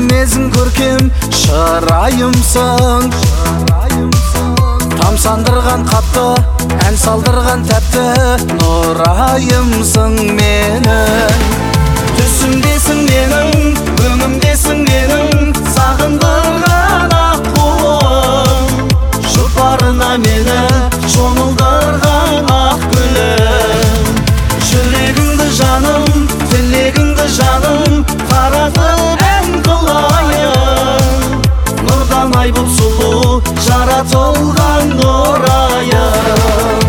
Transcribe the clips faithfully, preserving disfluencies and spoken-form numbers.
мінезің көркем шырайымсың, тамсандырған қатты, ән салдырған тәтті нұрайымсың менің. Түсімдесің менің, өңімдесің менің, сағындырған аққуым. Жұпарына мені шомылдырған ақ гүлім. Жүрегіңді жаным, тілегіңді жаным, қаратып ән қылайын. Нұрдан ай боп сұлу жаратылған нұрайым.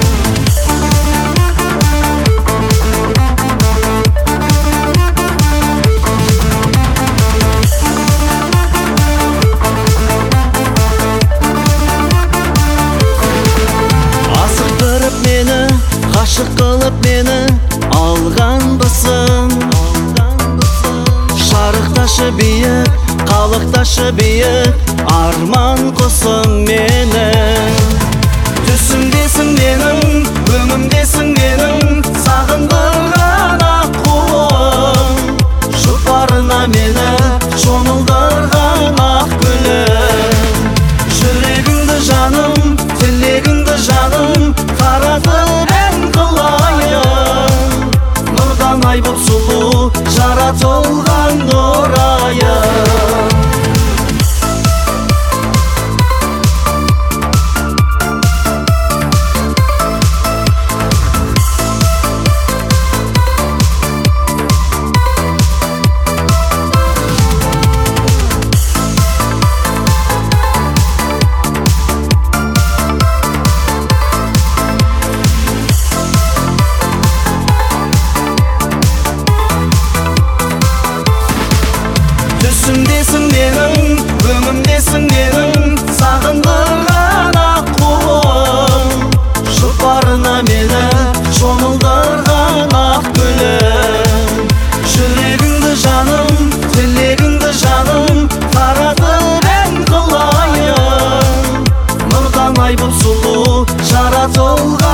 Асықтырып мені, ғашық қылып мені алғанбысың. Шарықташы биік, қалықташы биік, арман құсың менің. Түсімдесің менің, өңімдесің менің, сағындырған аққуым. Жұпарына мені шомылдырған ақ гүлім. Жүрегіңді жаным, тілегіңді жаным, қаратып ән қылайын. Нұрдан ай боп сұлу жаратылған нұрайым. Түсімдесің менің, өңімдесің менің, сағындырған аққуым. Жұпарына мені шомылдырған ақ гүлім. Жүрегіңді жаным, тілегіңді жаным, қаратып ән қылайын. Нұрдан ай боп сұлу жаратылған